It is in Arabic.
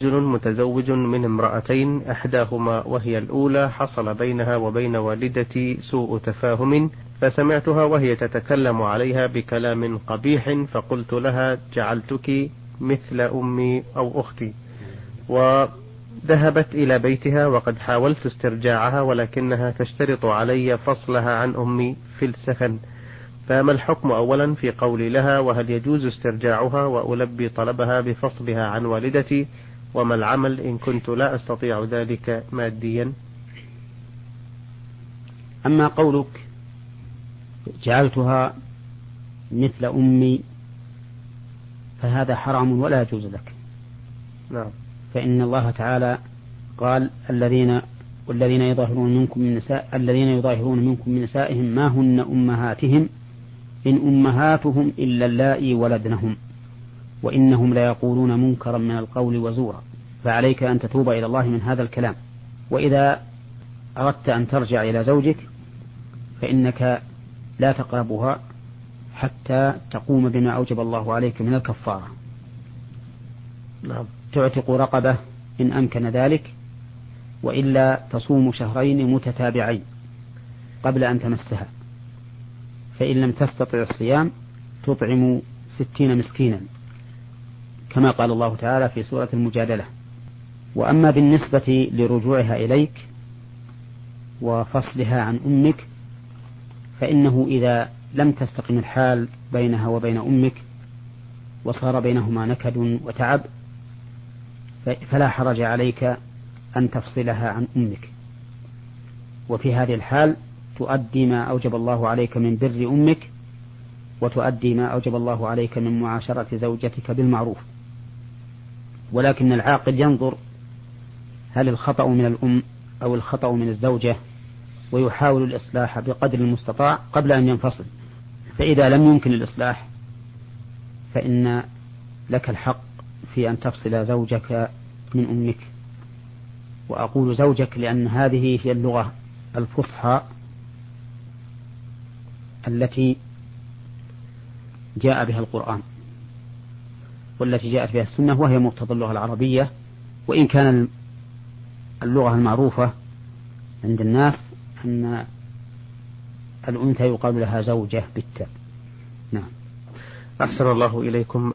رجل متزوج من امرأتين، إحداهما وهي الأولى حصل بينها وبين والدتي سوء تفاهم، فسمعتها وهي تتكلم عليها بكلام قبيح، فقلت لها جعلتك مثل أمي أو أختي، وذهبت إلى بيتها، وقد حاولت استرجاعها ولكنها تشترط علي فصلها عن أمي في السكن، فما الحكم أولا في قولي لها، وهل يجوز استرجاعها وألبي طلبها بفصلها عن والدتي، وما العمل إن كنت لا أستطيع ذلك ماديا؟ أما قولك جعلتها مثل أمي فهذا حرام ولا يجوز لك. نعم. فإن الله تعالى قال والذين يظاهرون منكم من نسائهم ما هن أمهاتهم إن أمهاتهم إلا اللائي ولدنهم وإنهم ليقولون منكرا من القول وزورا، فعليك أن تتوب إلى الله من هذا الكلام. وإذا أردت أن ترجع إلى زوجك فإنك لا تقربها حتى تقوم بما أوجب الله عليك من الكفارة. نعم. تعتق رقبة إن أمكن ذلك، وإلا تصوم شهرين متتابعين قبل أن تمسها، فإن لم تستطع الصيام تطعم 60 مسكينا كما قال الله تعالى في سورة المجادلة. وأما بالنسبة لرجوعها إليك وفصلها عن أمك فإنه إذا لم تستقم الحال بينها وبين أمك وصار بينهما نكد وتعب فلا حرج عليك أن تفصلها عن أمك، وفي هذه الحال تؤدي ما أوجب الله عليك من بر أمك وتؤدي ما أوجب الله عليك من معاشرة زوجتك بالمعروف. ولكن العاقل ينظر هل الخطأ من الأم أو الخطأ من الزوجة ويحاول الإصلاح بقدر المستطاع قبل أن ينفصل، فإذا لم يمكن الإصلاح فإن لك الحق في أن تفصل زوجك من أمك. وأقول زوجك لأن هذه هي اللغة الفصحى التي جاء بها القرآن والتي جاءت بها السنة، وهي مقتضى اللغة العربية، وإن كان اللغة المعروفة عند الناس أن الأنثى يقال لها زوجة بالتاء. نعم. أحسن الله إليكم.